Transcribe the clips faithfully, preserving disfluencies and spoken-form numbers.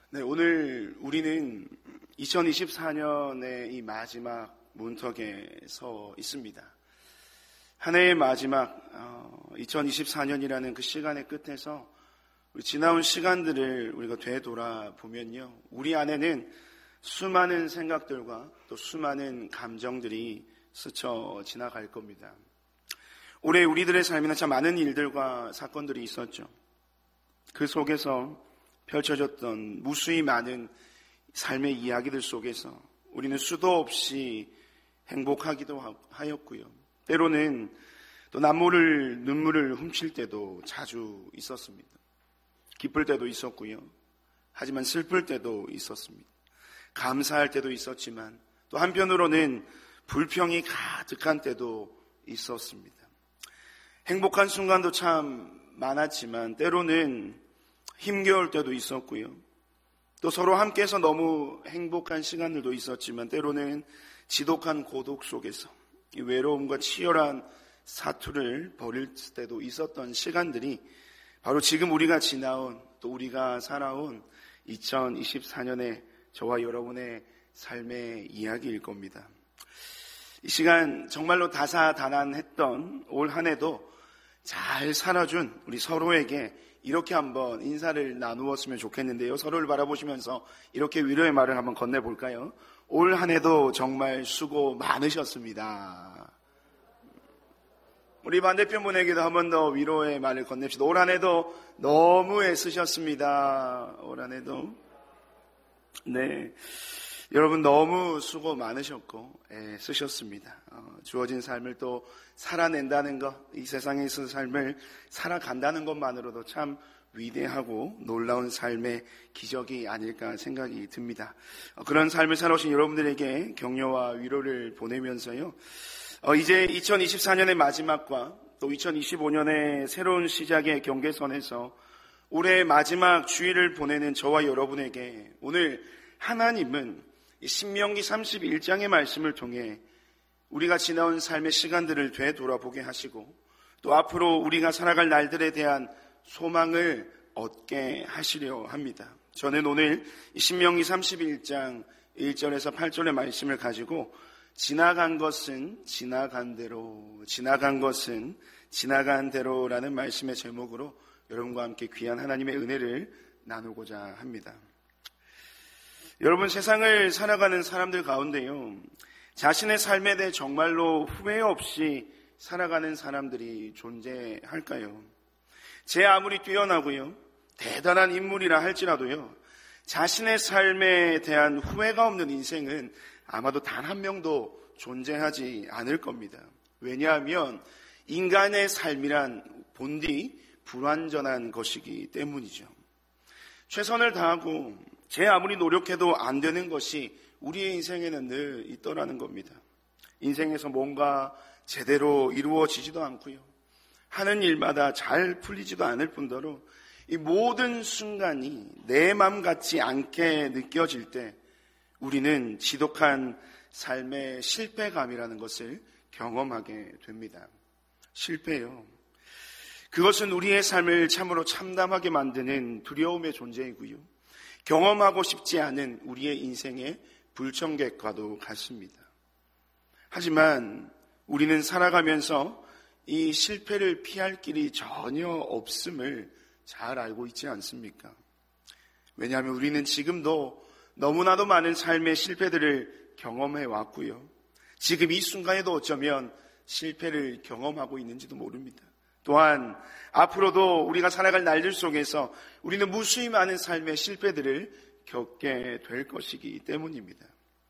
네, 오늘 우리는 이천이십사 년의 이 마지막 문턱에 서 있습니다. 한 해의 마지막 어, 이천이십사 년이라는 그 시간의 끝에서 우리 지나온 시간들을 우리가 되돌아보면요, 우리 안에는 수많은 생각들과 또 수많은 감정들이 스쳐 지나갈 겁니다. 올해 우리들의 삶에는 참 많은 일들과 사건들이 있었죠. 그 속에서 펼쳐졌던 무수히 많은 삶의 이야기들 속에서 우리는 수도 없이 행복하기도 하였고요, 때로는 또 남모를 눈물을 훔칠 때도 자주 있었습니다. 기쁠 때도 있었고요, 하지만 슬플 때도 있었습니다. 감사할 때도 있었지만 또 한편으로는 불평이 가득한 때도 있었습니다. 행복한 순간도 참 많았지만 때로는 힘겨울 때도 있었고요, 또 서로 함께해서 너무 행복한 시간들도 있었지만 때로는 지독한 고독 속에서 이 외로움과 치열한 사투를 벌일 때도 있었던 시간들이 바로 지금 우리가 지나온, 또 우리가 살아온 이천이십사 년의 저와 여러분의 삶의 이야기일 겁니다. 이 시간 정말로 다사다난했던 올 한 해도 잘 살아준 우리 서로에게 이렇게 한번 인사를 나누었으면 좋겠는데요. 서로를 바라보시면서 이렇게 위로의 말을 한번 건네볼까요? 올 한 해도 정말 수고 많으셨습니다. 우리 반대편 분에게도 한 번 더 위로의 말을 건넵시다. 올 한 해도 너무 애쓰셨습니다. 올 한 해도. 네. 여러분 너무 수고 많으셨고 애쓰셨습니다. 어, 주어진 삶을 또 살아낸다는 것, 이 세상에서 삶을 살아간다는 것만으로도 참 위대하고 놀라운 삶의 기적이 아닐까 생각이 듭니다. 어, 그런 삶을 살아오신 여러분들에게 격려와 위로를 보내면서요, 어, 이제 이천이십사 년의 마지막과 또 이천이십오 년의 새로운 시작의 경계선에서 올해의 마지막 주일을 보내는 저와 여러분에게 오늘 하나님은 신명기 삼십일 장의 말씀을 통해 우리가 지나온 삶의 시간들을 되돌아보게 하시고 또 앞으로 우리가 살아갈 날들에 대한 소망을 얻게 하시려 합니다. 저는 오늘 신명기 삼십일 장 일 절에서 팔 절의 말씀을 가지고 지나간 것은 지나간 대로, 지나간 것은 지나간 대로라는 말씀의 제목으로 여러분과 함께 귀한 하나님의 은혜를 나누고자 합니다. 여러분, 세상을 살아가는 사람들 가운데요, 자신의 삶에 대해 정말로 후회 없이 살아가는 사람들이 존재할까요? 제 아무리 뛰어나고요, 대단한 인물이라 할지라도요, 자신의 삶에 대한 후회가 없는 인생은 아마도 단 한 명도 존재하지 않을 겁니다. 왜냐하면 인간의 삶이란 본디 불완전한 것이기 때문이죠. 최선을 다하고 제 아무리 노력해도 안 되는 것이 우리의 인생에는 늘 있더라는 겁니다. 인생에서 뭔가 제대로 이루어지지도 않고요, 하는 일마다 잘 풀리지도 않을 뿐더러 이 모든 순간이 내 맘 같지 않게 느껴질 때 우리는 지독한 삶의 실패감이라는 것을 경험하게 됩니다. 실패요. 그것은 우리의 삶을 참으로 참담하게 만드는 두려움의 존재이고요, 경험하고 싶지 않은 우리의 인생의 불청객과도 같습니다. 하지만 우리는 살아가면서 이 실패를 피할 길이 전혀 없음을 잘 알고 있지 않습니까? 왜냐하면 우리는 지금도 너무나도 많은 삶의 실패들을 경험해 왔고요, 지금 이 순간에도 어쩌면 실패를 경험하고 있는지도 모릅니다. 또한 앞으로도 우리가 살아갈 날들 속에서 우리는 무수히 많은 삶의 실패들을 겪게 될 것이기 때문입니다.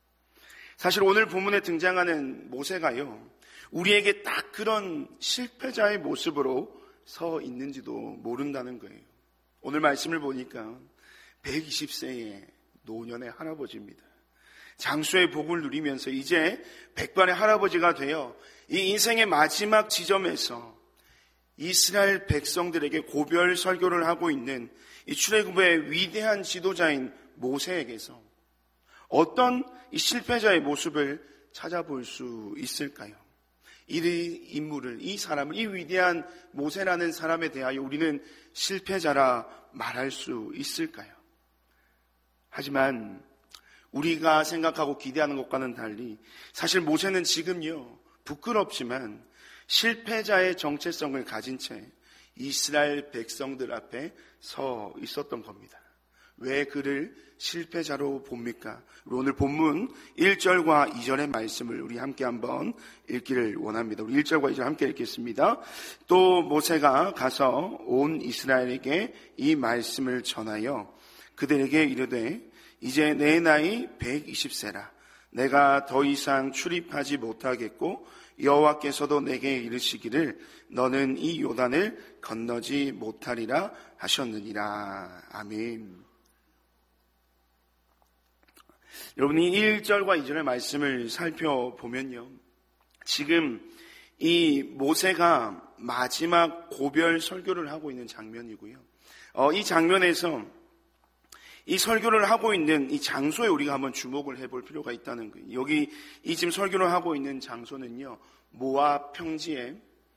사실 오늘 본문에 등장하는 모세가요, 우리에게 딱 그런 실패자의 모습으로 서 있는지도 모른다는 거예요. 오늘 말씀을 보니까 백이십 세의 노년의 할아버지입니다. 장수의 복을 누리면서 이제 백발의 할아버지가 되어 이 인생의 마지막 지점에서 이스라엘 백성들에게 고별 설교를 하고 있는 이 출애굽의 위대한 지도자인 모세에게서 어떤 이 실패자의 모습을 찾아볼 수 있을까요? 이 인물을, 이 사람을, 이 위대한 모세라는 사람에 대하여 우리는 실패자라 말할 수 있을까요? 하지만 우리가 생각하고 기대하는 것과는 달리 사실 모세는 지금요, 부끄럽지만 실패자의 정체성을 가진 채 이스라엘 백성들 앞에 서 있었던 겁니다. 왜 그를 실패자로 봅니까? 오늘 본문 일 절과 이 절의 말씀을 우리 함께 한번 읽기를 원합니다. 우리 일 절과 이 절 함께 읽겠습니다. 또 모세가 가서 온 이스라엘에게 이 말씀을 전하여 그들에게 이르되 이제 내 나이 백이십 세라 내가 더 이상 출입하지 못하겠고 여호와께서도 내게 이르시기를 너는 이 요단을 건너지 못하리라 하셨느니라. 아멘. 여러분이 일 절과 이 절의 말씀을 살펴보면요, 지금 이 모세가 마지막 고별 설교를 하고 있는 장면이고요, 어, 이 장면에서 이 설교를 하고 있는 이 장소에 우리가 한번 주목을 해볼 필요가 있다는 거예요. 여기 이 지금 설교를 하고 있는 장소는요, 모압 평지의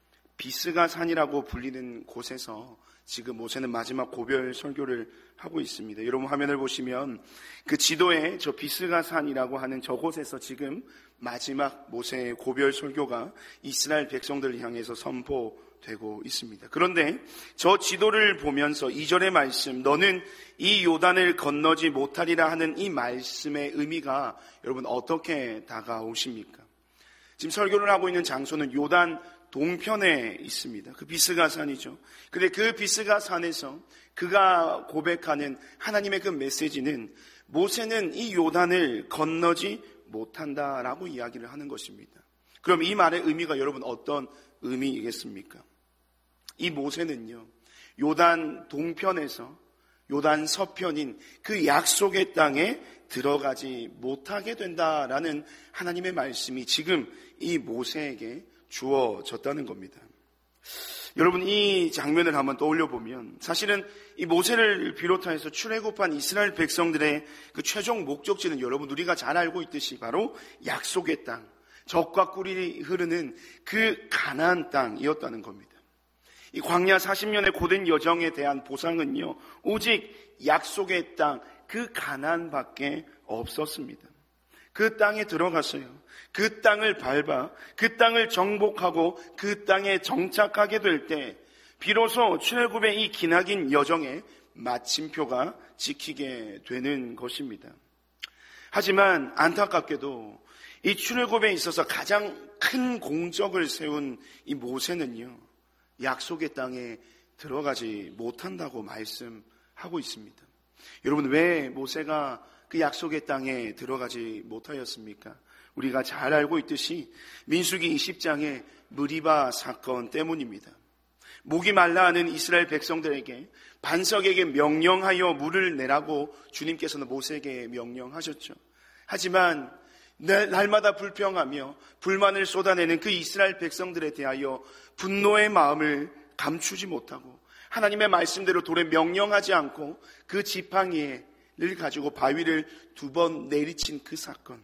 비스가 산이라고 불리는 곳에서 지금 모세는 마지막 고별 설교를 하고 있습니다. 여러분 화면을 보시면 그 지도에 저 비스가 산이라고 하는 저곳에서 지금 마지막 모세의 고별 설교가 이스라엘 백성들을 향해서 선포되고 있습니다. 그런데 저 지도를 보면서 이 절의 말씀, 너는 이 요단을 건너지 못하리라 하는 이 말씀의 의미가 여러분 어떻게 다가오십니까? 지금 설교를 하고 있는 장소는 요단 동편에 있습니다. 그 비스가 산이죠. 근데 그 비스가 산에서 그가 고백하는 하나님의 그 메시지는 모세는 이 요단을 건너지 못한다라고 이야기를 하는 것입니다. 그럼 이 말의 의미가 여러분 어떤 의미이겠습니까? 이 모세는요, 요단 동편에서 요단 서편인 그 약속의 땅에 들어가지 못하게 된다라는 하나님의 말씀이 지금 이 모세에게 주어졌다는 겁니다. 여러분 이 장면을 한번 떠올려 보면 사실은 이 모세를 비롯해서 출애굽한 이스라엘 백성들의 그 최종 목적지는 여러분 우리가 잘 알고 있듯이 바로 약속의 땅, 젖과 꿀이 흐르는 그 가나안 땅이었다는 겁니다. 이 광야 사십 년의 고된 여정에 대한 보상은요, 오직 약속의 땅, 그 가나안밖에 없었습니다. 그 땅에 들어가서요, 그 땅을 밟아 그 땅을 정복하고 그 땅에 정착하게 될 때 비로소 출애굽의 이 기나긴 여정의 마침표가 찍히게 되는 것입니다. 하지만 안타깝게도 이 출애굽에 있어서 가장 큰 공적을 세운 이 모세는요, 약속의 땅에 들어가지 못한다고 말씀하고 있습니다. 여러분 왜 모세가 그 약속의 땅에 들어가지 못하였습니까? 우리가 잘 알고 있듯이 민수기 이십 장의 무리바 사건 때문입니다. 목이 말라 하는 이스라엘 백성들에게 반석에게 명령하여 물을 내라고 주님께서는 모세에게 명령하셨죠. 하지만 날마다 불평하며 불만을 쏟아내는 그 이스라엘 백성들에 대하여 분노의 마음을 감추지 못하고 하나님의 말씀대로 돌에 명령하지 않고 그 지팡이를 가지고 바위를 두 번 내리친 그 사건,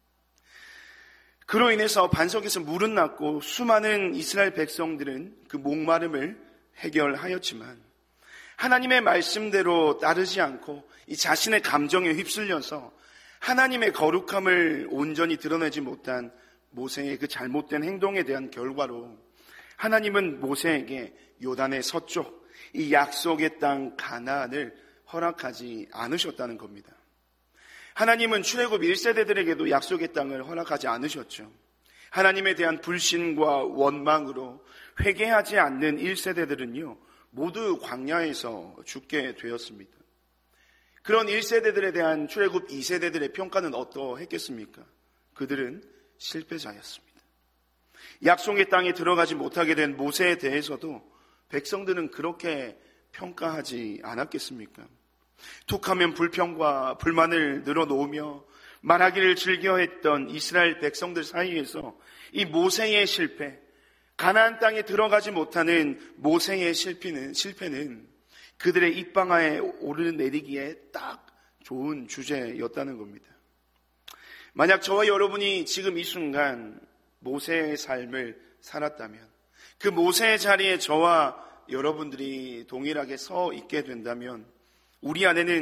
그로 인해서 반석에서 물은 났고 수많은 이스라엘 백성들은 그 목마름을 해결하였지만 하나님의 말씀대로 따르지 않고 이 자신의 감정에 휩쓸려서 하나님의 거룩함을 온전히 드러내지 못한 모세의 그 잘못된 행동에 대한 결과로 하나님은 모세에게 요단의 서쪽 이 약속의 땅 가나안을 허락하지 않으셨다는 겁니다. 하나님은 출애굽 일 세대들에게도 약속의 땅을 허락하지 않으셨죠. 하나님에 대한 불신과 원망으로 회개하지 않는 일 세대들은요, 모두 광야에서 죽게 되었습니다. 그런 일 세대들에 대한 출애굽 이 세대들의 평가는 어떠했겠습니까? 그들은 실패자였습니다. 약속의 땅에 들어가지 못하게 된 모세에 대해서도 백성들은 그렇게 평가하지 않았겠습니까? 툭하면 불평과 불만을 늘어놓으며 말하기를 즐겨했던 이스라엘 백성들 사이에서 이 모세의 실패, 가나안 땅에 들어가지 못하는 모세의 실패는, 실패는 그들의 입방아에 오르내리기에 딱 좋은 주제였다는 겁니다. 만약 저와 여러분이 지금 이 순간 모세의 삶을 살았다면, 그 모세의 자리에 저와 여러분들이 동일하게 서 있게 된다면 우리 안에는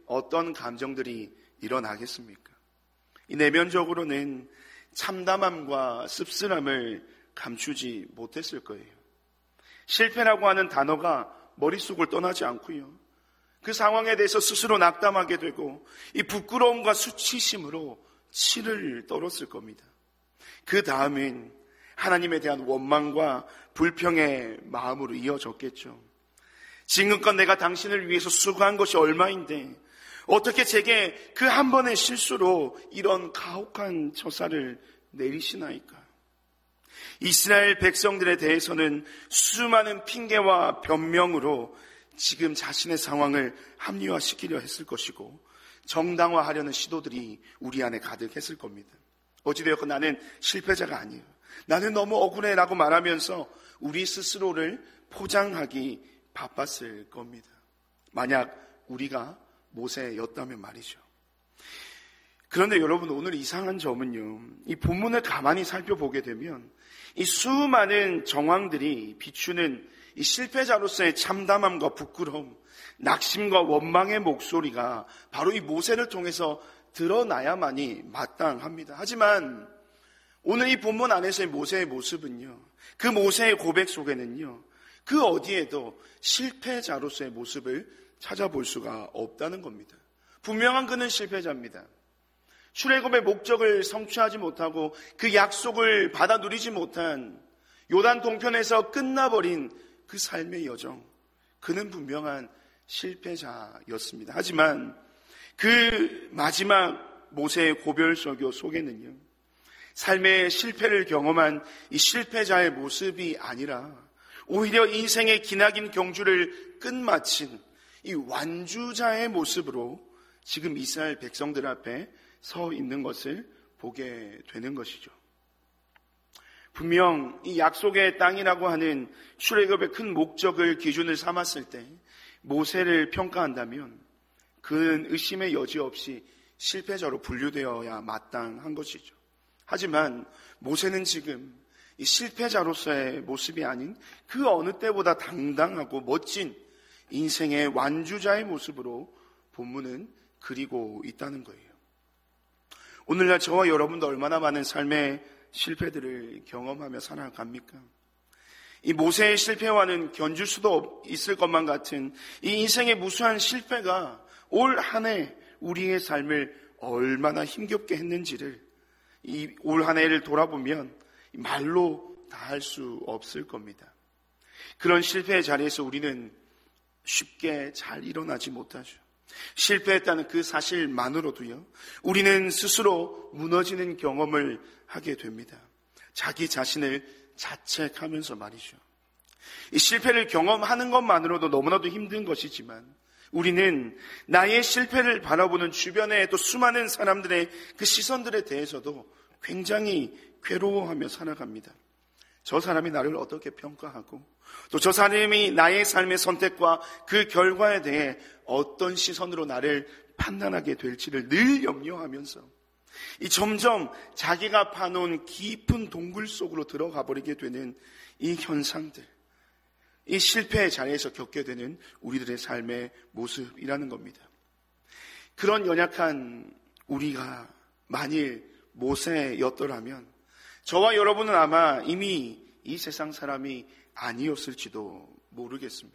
어떤 감정들이 일어나겠습니까? 이 내면적으로는 참담함과 씁쓸함을 감추지 못했을 거예요. 실패라고 하는 단어가 머릿속을 떠나지 않고요. 그 상황에 대해서 스스로 낙담하게 되고 이 부끄러움과 수치심으로 치를 떨었을 겁니다. 그 다음엔 하나님에 대한 원망과 불평의 마음으로 이어졌겠죠. 지금껏 내가 당신을 위해서 수고한 것이 얼마인데 어떻게 제게 그 한 번의 실수로 이런 가혹한 처사를 내리시나이까. 이스라엘 백성들에 대해서는 수많은 핑계와 변명으로 지금 자신의 상황을 합리화시키려 했을 것이고 정당화하려는 시도들이 우리 안에 가득했을 겁니다. 어찌되었건 나는 실패자가 아니에요. 나는 너무 억울해 라고 말하면서 우리 스스로를 포장하기 바빴을 겁니다. 만약 우리가 모세였다면 말이죠. 그런데 여러분, 오늘 이상한 점은요, 이 본문을 가만히 살펴보게 되면 이 수많은 정황들이 비추는 이 실패자로서의 참담함과 부끄러움, 낙심과 원망의 목소리가 바로 이 모세를 통해서 드러나야만이 마땅합니다. 하지만 오늘 이 본문 안에서의 모세의 모습은요, 그 모세의 고백 속에는요, 그 어디에도 실패자로서의 모습을 찾아볼 수가 없다는 겁니다. 분명한 그는 실패자입니다. 출애굽의 목적을 성취하지 못하고 그 약속을 받아 누리지 못한 요단 동편에서 끝나버린 그 삶의 여정, 그는 분명한 실패자였습니다. 하지만 그 마지막 모세의 고별설교 속에는요, 삶의 실패를 경험한 이 실패자의 모습이 아니라 오히려 인생의 기나긴 경주를 끝마친 이 완주자의 모습으로 지금 이스라엘 백성들 앞에 서 있는 것을 보게 되는 것이죠. 분명 이 약속의 땅이라고 하는 출애굽의 큰 목적을 기준을 삼았을 때 모세를 평가한다면 그는 의심의 여지 없이 실패자로 분류되어야 마땅한 것이죠. 하지만 모세는 지금 이 실패자로서의 모습이 아닌 그 어느 때보다 당당하고 멋진 인생의 완주자의 모습으로 본문은 그리고 있다는 거예요. 오늘날 저와 여러분도 얼마나 많은 삶의 실패들을 경험하며 살아갑니까? 이 모세의 실패와는 견줄 수도 있을 것만 같은 이 인생의 무수한 실패가 올 한 해 우리의 삶을 얼마나 힘겹게 했는지를 이 올 한 해를 돌아보면 말로 다 할 수 없을 겁니다. 그런 실패의 자리에서 우리는 쉽게 잘 일어나지 못하죠. 실패했다는 그 사실만으로도요, 우리는 스스로 무너지는 경험을 하게 됩니다. 자기 자신을 자책하면서 말이죠. 이 실패를 경험하는 것만으로도 너무나도 힘든 것이지만 우리는 나의 실패를 바라보는 주변의 또 수많은 사람들의 그 시선들에 대해서도 굉장히 괴로워하며 살아갑니다. 저 사람이 나를 어떻게 평가하고 또 저 사람이 나의 삶의 선택과 그 결과에 대해 어떤 시선으로 나를 판단하게 될지를 늘 염려하면서 이 점점 자기가 파놓은 깊은 동굴 속으로 들어가 버리게 되는 이 현상들, 이 실패의 자리에서 겪게 되는 우리들의 삶의 모습이라는 겁니다. 그런 연약한 우리가 만일 모세였더라면 저와 여러분은 아마 이미 이 세상 사람이 아니었을지도 모르겠습니다.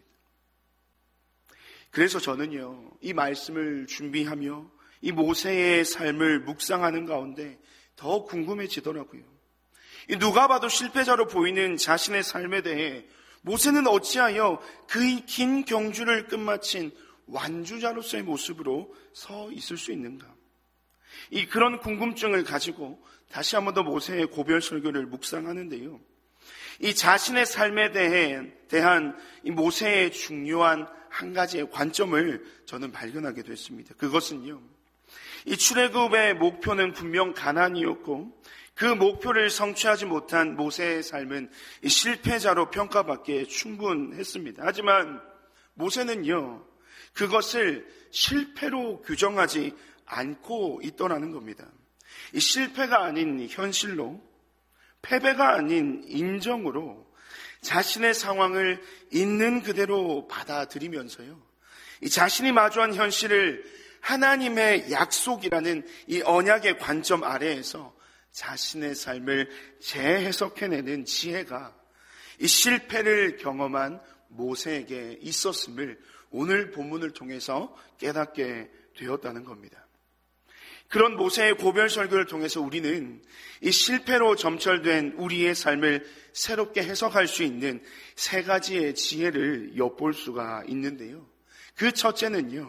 그래서 저는요, 이 말씀을 준비하며 이 모세의 삶을 묵상하는 가운데 더 궁금해지더라고요. 누가 봐도 실패자로 보이는 자신의 삶에 대해 모세는 어찌하여 그 긴 경주를 끝마친 완주자로서의 모습으로 서 있을 수 있는가? 이 그런 궁금증을 가지고 다시 한 번 더 모세의 고별 설교를 묵상하는데요, 이 자신의 삶에 대해 대한 이 모세의 중요한 한 가지의 관점을 저는 발견하게 됐습니다. 그것은요, 이 출애굽의 목표는 분명 가나안이었고 그 목표를 성취하지 못한 모세의 삶은 이 실패자로 평가받기에 충분했습니다. 하지만 모세는요, 그것을 실패로 규정하지 않고 있더라는 겁니다. 이 실패가 아닌 현실로, 패배가 아닌 인정으로 자신의 상황을 있는 그대로 받아들이면서요, 이 자신이 마주한 현실을 하나님의 약속이라는 이 언약의 관점 아래에서 자신의 삶을 재해석해내는 지혜가 이 실패를 경험한 모세에게 있었음을 오늘 본문을 통해서 깨닫게 되었다는 겁니다. 그런 모세의 고별 설교를 통해서 우리는 이 실패로 점철된 우리의 삶을 새롭게 해석할 수 있는 세 가지의 지혜를 엿볼 수가 있는데요. 그 첫째는요,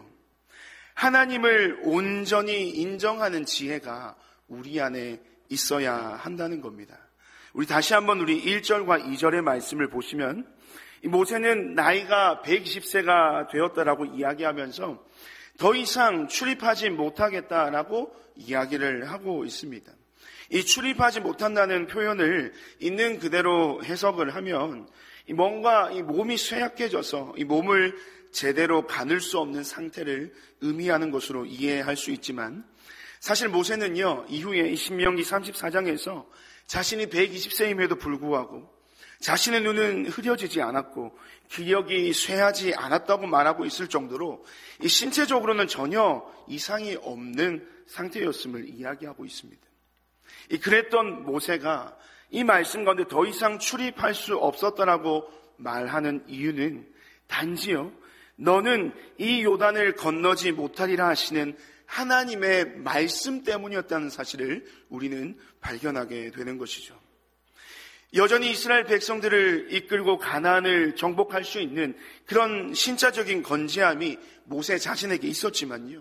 하나님을 온전히 인정하는 지혜가 우리 안에 있어야 한다는 겁니다. 우리 다시 한번 우리 일 절과 이 절의 말씀을 보시면 모세는 나이가 백이십 세가 되었다라고 이야기하면서 더 이상 출입하지 못하겠다라고 이야기를 하고 있습니다. 이 출입하지 못한다는 표현을 있는 그대로 해석을 하면 뭔가 이 몸이 쇠약해져서 이 몸을 제대로 가눌 수 없는 상태를 의미하는 것으로 이해할 수 있지만, 사실 모세는요, 이후에 신명기 삼십사 장에서 자신이 백이십 세임에도 불구하고 자신의 눈은 흐려지지 않았고 기력이 쇠하지 않았다고 말하고 있을 정도로 이 신체적으로는 전혀 이상이 없는 상태였음을 이야기하고 있습니다. 이 그랬던 모세가 이 말씀 가운데 더 이상 출입할 수 없었다라고 말하는 이유는 단지요, 너는 이 요단을 건너지 못하리라 하시는 하나님의 말씀 때문이었다는 사실을 우리는 발견하게 되는 것이죠. 여전히 이스라엘 백성들을 이끌고 가나안을 정복할 수 있는 그런 신자적인 건재함이 모세 자신에게 있었지만요,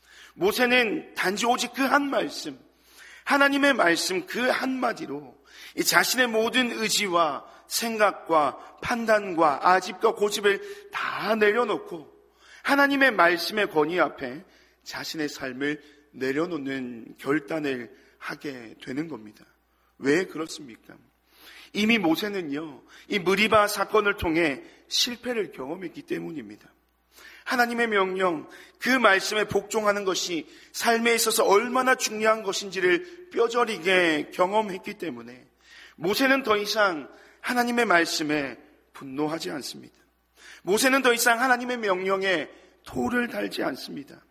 모세는 단지 오직 그 한 말씀, 하나님의 말씀 그 한마디로 이 자신의 모든 의지와 생각과 판단과 아집과 고집을 다 내려놓고 하나님의 말씀의 권위 앞에 자신의 삶을 내려놓는 결단을 하게 되는 겁니다. 왜 그렇습니까? 이미 모세는요, 이 무리바 사건을 통해 실패를 경험했기 때문입니다. 하나님의 명령, 그 말씀에 복종하는 것이 삶에 있어서 얼마나 중요한 것인지를 뼈저리게 경험했기 때문에 모세는 더 이상 하나님의 말씀에 분노하지 않습니다. 모세는 더 이상 하나님의 명령에 토를 달지 않습니다.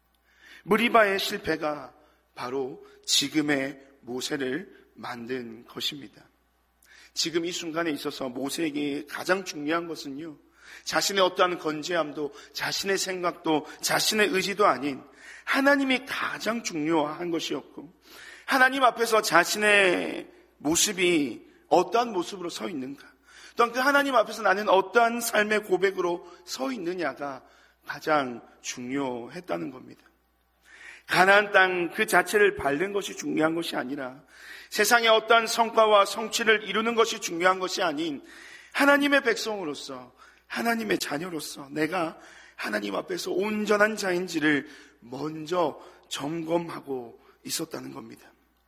무리바의 실패가 바로 지금의 모세를 만든 것입니다. 지금 이 순간에 있어서 모세에게 가장 중요한 것은요, 자신의 어떠한 건재함도 자신의 생각도 자신의 의지도 아닌 하나님이 가장 중요한 것이었고, 하나님 앞에서 자신의 모습이 어떠한 모습으로 서 있는가, 또한 그 하나님 앞에서 나는 어떠한 삶의 고백으로 서 있느냐가 가장 중요했다는 겁니다. 가나안 땅 그 자체를 밟는 것이 중요한 것이 아니라 세상의 어떠한 성과와 성취를 이루는 것이 중요한 것이 아닌 하나님의 백성으로서, 하나님의 자녀로서 내가 하나님 앞에서 온전한 자인지를 먼저 점검하고 있었다는 겁니다.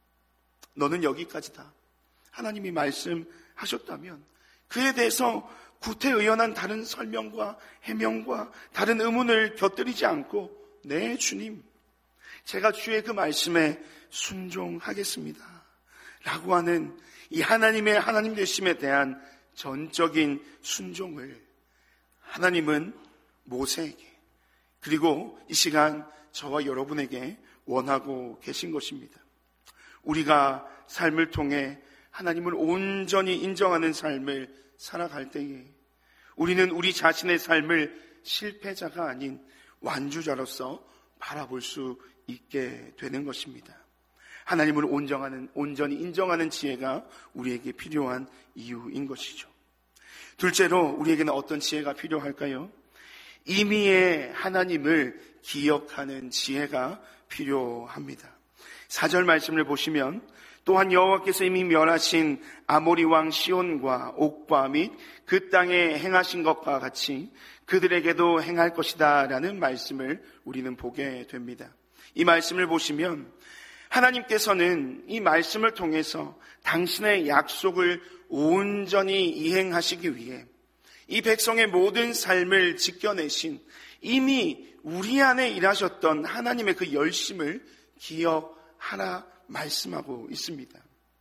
너는 여기까지다. 하나님이 말씀하셨다면 그에 대해서 구태의연한 다른 설명과 해명과 다른 의문을 곁들이지 않고, 네 주님, 제가 주의 그 말씀에 순종하겠습니다 라고 하는 이 하나님의 하나님 되심에 대한 전적인 순종을 하나님은 모세에게, 그리고 이 시간 저와 여러분에게 원하고 계신 것입니다. 우리가 삶을 통해 하나님을 온전히 인정하는 삶을 살아갈 때에 우리는 우리 자신의 삶을 실패자가 아닌 완주자로서 바라볼 수 있게 되는 것입니다. 하나님을 온정하는, 온전히 인정하는 지혜가 우리에게 필요한 이유인 것이죠. 둘째로 우리에게는 어떤 지혜가 필요할까요? 임의의 하나님을 기억하는 지혜가 필요합니다. 사 절 말씀을 보시면, 또한 여호와께서 이미 멸하신 아모리 왕 시온과 옥과 및 그 땅에 행하신 것과 같이 그들에게도 행할 것이다 라는 말씀을 우리는 보게 됩니다. 이 말씀을 보시면 하나님께서는 이 말씀을 통해서 당신의 약속을 온전히 이행하시기 위해 이 백성의 모든 삶을 지켜내신 이미 우리 안에 일하셨던 하나님의 그 열심을 기억하라 말씀하고 있습니다.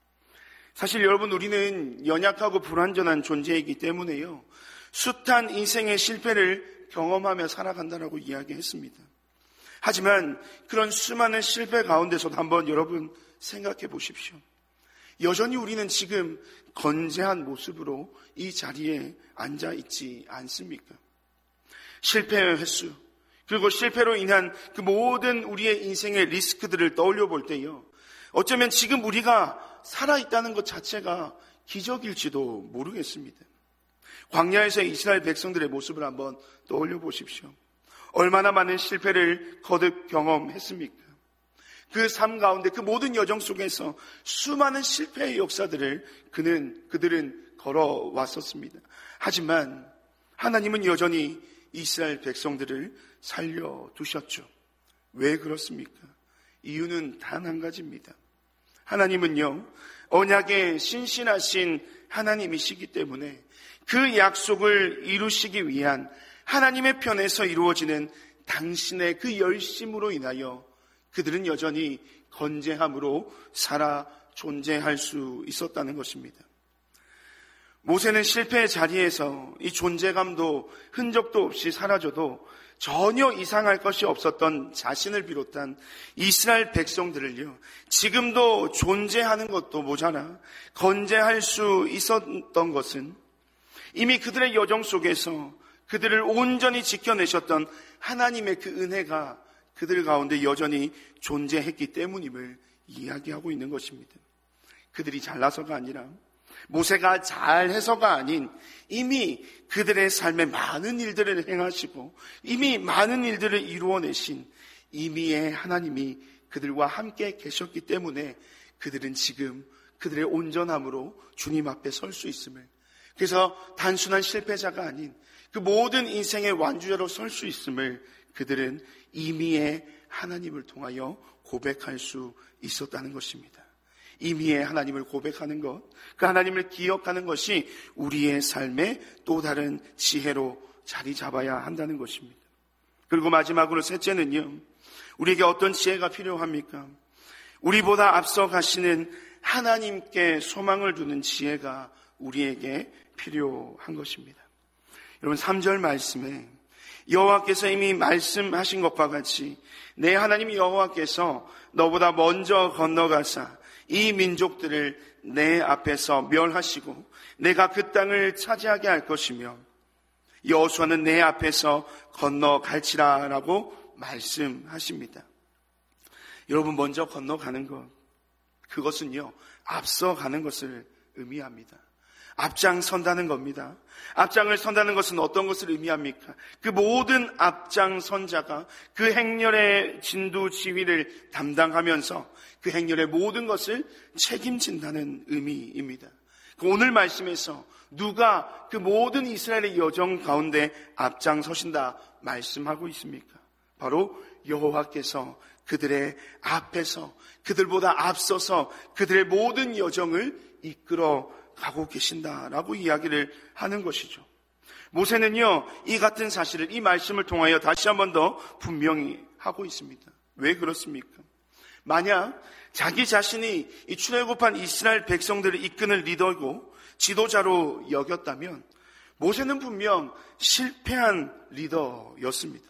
사실 여러분, 우리는 연약하고 불완전한 존재이기 때문에요, 숱한 인생의 실패를 경험하며 살아간다라고 이야기했습니다. 하지만 그런 수많은 실패 가운데서도 한번 여러분 생각해 보십시오. 여전히 우리는 지금 건재한 모습으로 이 자리에 앉아 있지 않습니까? 실패의 횟수, 그리고 실패로 인한 그 모든 우리의 인생의 리스크들을 떠올려 볼 때요, 어쩌면 지금 우리가 살아있다는 것 자체가 기적일지도 모르겠습니다. 광야에서의 이스라엘 백성들의 모습을 한번 떠올려 보십시오. 얼마나 많은 실패를 거듭 경험했습니까? 그 삶 가운데 그 모든 여정 속에서 수많은 실패의 역사들을 그는, 그들은 걸어왔었습니다. 하지만 하나님은 여전히 이스라엘 백성들을 살려두셨죠. 왜 그렇습니까? 이유는 단 한 가지입니다. 하나님은요, 언약에 신실하신 하나님이시기 때문에 그 약속을 이루시기 위한 하나님의 편에서 이루어지는 당신의 그 열심으로 인하여 그들은 여전히 건재함으로 살아 존재할 수 있었다는 것입니다. 모세는 실패의 자리에서 이 존재감도 흔적도 없이 사라져도 전혀 이상할 것이 없었던 자신을 비롯한 이스라엘 백성들을요, 지금도 존재하는 것도 모자라 건재할 수 있었던 것은 이미 그들의 여정 속에서 그들을 온전히 지켜내셨던 하나님의 그 은혜가 그들 가운데 여전히 존재했기 때문임을 이야기하고 있는 것입니다. 그들이 잘나서가 아니라, 모세가 잘해서가 아닌, 이미 그들의 삶에 많은 일들을 행하시고 이미 많은 일들을 이루어내신 이미의 하나님이 그들과 함께 계셨기 때문에 그들은 지금 그들의 온전함으로 주님 앞에 설 수 있음을, 그래서 단순한 실패자가 아닌 그 모든 인생의 완주자로 설 수 있음을 그들은 이미의 하나님을 통하여 고백할 수 있었다는 것입니다. 이미의 하나님을 고백하는 것, 그 하나님을 기억하는 것이 우리의 삶의 또 다른 지혜로 자리 잡아야 한다는 것입니다. 그리고 마지막으로 셋째는요, 우리에게 어떤 지혜가 필요합니까? 우리보다 앞서 가시는 하나님께 소망을 두는 지혜가 우리에게 필요한 것입니다. 여러분, 삼 절 말씀에 여호와께서 이미 말씀하신 것과 같이 내 하나님 여호와께서 너보다 먼저 건너가사 이 민족들을 내 앞에서 멸하시고 내가 그 땅을 차지하게 할 것이며 여호수아는 내 앞에서 건너갈지라 라고 말씀하십니다. 여러분, 먼저 건너가는 것, 그것은요, 앞서가는 것을 의미합니다. 앞장선다는 겁니다. 앞장을 선다는 것은 어떤 것을 의미합니까? 그 모든 앞장선자가 그 행렬의 진두 지휘를 담당하면서 그 행렬의 모든 것을 책임진다는 의미입니다. 오늘 말씀에서 누가 그 모든 이스라엘의 여정 가운데 앞장서신다 말씀하고 있습니까? 바로 여호와께서 그들의 앞에서 그들보다 앞서서 그들의 모든 여정을 이끌어 가고 계신다라고 이야기를 하는 것이죠. 모세는요, 이 같은 사실을 이 말씀을 통하여 다시 한 번 더 분명히 하고 있습니다. 왜 그렇습니까? 만약 자기 자신이 이 출애굽한 이스라엘 백성들을 이끄는 리더고 지도자로 여겼다면 모세는 분명 실패한 리더였습니다.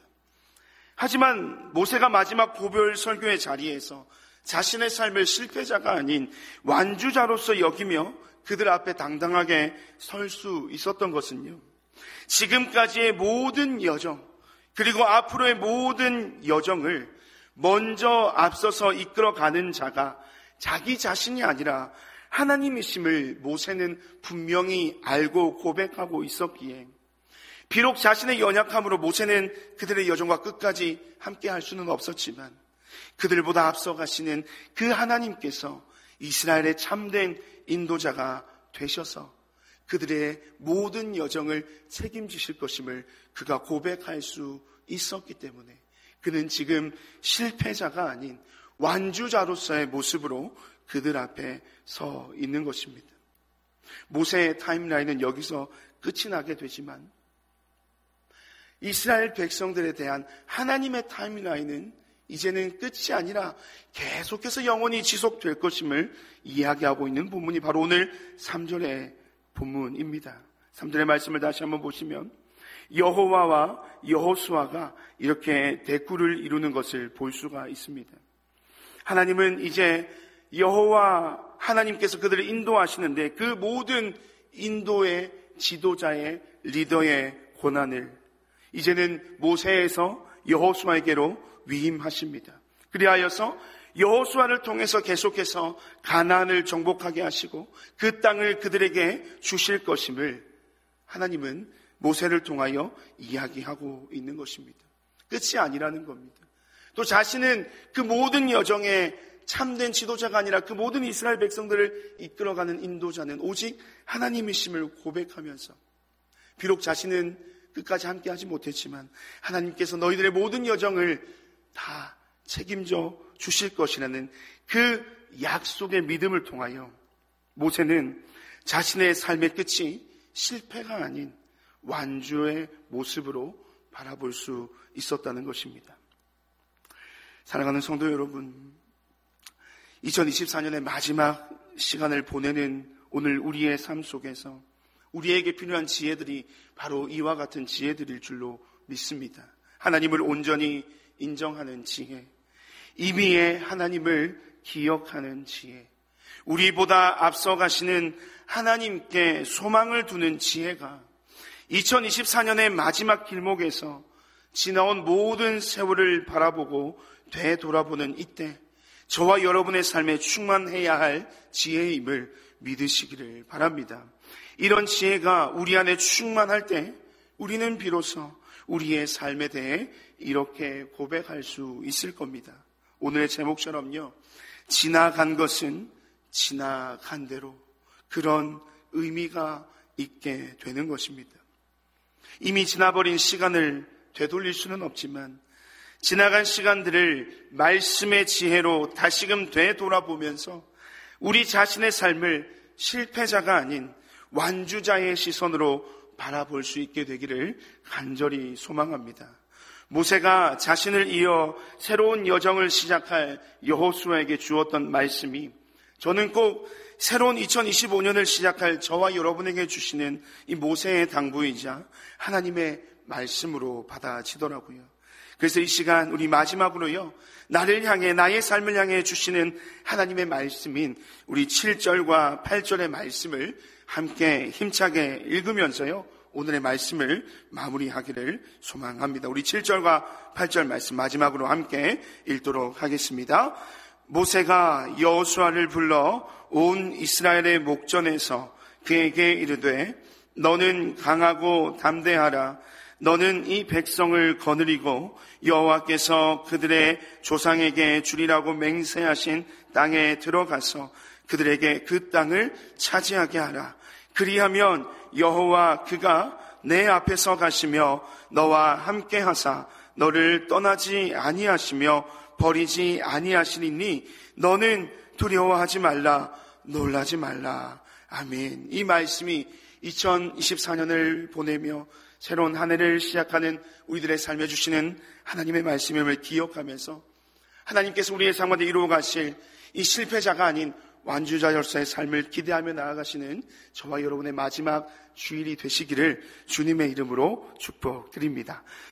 하지만 모세가 마지막 고별 설교의 자리에서 자신의 삶을 실패자가 아닌 완주자로서 여기며 그들 앞에 당당하게 설 수 있었던 것은요, 지금까지의 모든 여정, 그리고 앞으로의 모든 여정을 먼저 앞서서 이끌어가는 자가 자기 자신이 아니라 하나님이심을 모세는 분명히 알고 고백하고 있었기에, 비록 자신의 연약함으로 모세는 그들의 여정과 끝까지 함께 할 수는 없었지만 그들보다 앞서 가시는 그 하나님께서 이스라엘의 참된 인도자가 되셔서 그들의 모든 여정을 책임지실 것임을 그가 고백할 수 있었기 때문에 그는 지금 실패자가 아닌 완주자로서의 모습으로 그들 앞에 서 있는 것입니다. 모세의 타임라인은 여기서 끝이 나게 되지만 이스라엘 백성들에 대한 하나님의 타임라인은 이제는 끝이 아니라 계속해서 영원히 지속될 것임을 이야기하고 있는 본문이 바로 오늘 삼 절의 본문입니다. 삼 절의 말씀을 다시 한번 보시면 여호와와 여호수아가 이렇게 대꾸를 이루는 것을 볼 수가 있습니다. 하나님은 이제 여호와 하나님께서 그들을 인도하시는데 그 모든 인도의 지도자의 리더의 권한을 이제는 모세에서 여호수아에게로 위임하십니다. 그리하여서 여호수아를 통해서 계속해서 가나안을 정복하게 하시고 그 땅을 그들에게 주실 것임을 하나님은 모세를 통하여 이야기하고 있는 것입니다. 끝이 아니라는 겁니다. 또 자신은 그 모든 여정에 참된 지도자가 아니라 그 모든 이스라엘 백성들을 이끌어가는 인도자는 오직 하나님이심을 고백하면서 비록 자신은 끝까지 함께하지 못했지만 하나님께서 너희들의 모든 여정을 다 책임져 주실 것이라는 그 약속의 믿음을 통하여 모세는 자신의 삶의 끝이 실패가 아닌 완주의 모습으로 바라볼 수 있었다는 것입니다. 사랑하는 성도 여러분, 이천이십사 년의 마지막 시간을 보내는 오늘 우리의 삶 속에서 우리에게 필요한 지혜들이 바로 이와 같은 지혜들일 줄로 믿습니다. 하나님을 온전히 인정하는 지혜, 임의의 하나님을 기억하는 지혜, 우리보다 앞서가시는 하나님께 소망을 두는 지혜가 이천이십사 년의 마지막 길목에서 지나온 모든 세월을 바라보고 되돌아보는 이때 저와 여러분의 삶에 충만해야 할 지혜임을 믿으시기를 바랍니다. 이런 지혜가 우리 안에 충만할 때 우리는 비로소 우리의 삶에 대해 이렇게 고백할 수 있을 겁니다. 오늘의 제목처럼요, 지나간 것은 지나간 대로, 그런 의미가 있게 되는 것입니다. 이미 지나버린 시간을 되돌릴 수는 없지만 지나간 시간들을 말씀의 지혜로 다시금 되돌아보면서 우리 자신의 삶을 실패자가 아닌 완주자의 시선으로 바라볼 수 있게 되기를 간절히 소망합니다. 모세가 자신을 이어 새로운 여정을 시작할 여호수아에게 주었던 말씀이 저는 꼭 새로운 이천이십오 년을 시작할 저와 여러분에게 주시는 이 모세의 당부이자 하나님의 말씀으로 받아지더라고요. 그래서 이 시간 우리 마지막으로요, 나를 향해 나의 삶을 향해 주시는 하나님의 말씀인 우리 칠 절과 팔 절의 말씀을 함께 힘차게 읽으면서요 오늘의 말씀을 마무리하기를 소망합니다. 우리 칠 절과 팔 절 말씀 마지막으로 함께 읽도록 하겠습니다. 모세가 여호수아를 불러 온 이스라엘의 목전에서 그에게 이르되 너는 강하고 담대하라. 너는 이 백성을 거느리고 여호와께서 그들의 조상에게 주리라고 맹세하신 땅에 들어가서 그들에게 그 땅을 차지하게 하라. 그리하면 여호와 그가 내 앞에서 가시며 너와 함께 하사 너를 떠나지 아니하시며 버리지 아니하시리니 너는 두려워하지 말라, 놀라지 말라. 아멘. 이 말씀이 이천이십사 년을 보내며 새로운 한 해를 시작하는 우리들의 삶에 주시는 하나님의 말씀임을 기억하면서 하나님께서 우리의 삶 가운데 이루어 가실 이 실패자가 아닌 완주자로서의 삶을 기대하며 나아가시는 저와 여러분의 마지막 주일이 되시기를 주님의 이름으로 축복드립니다.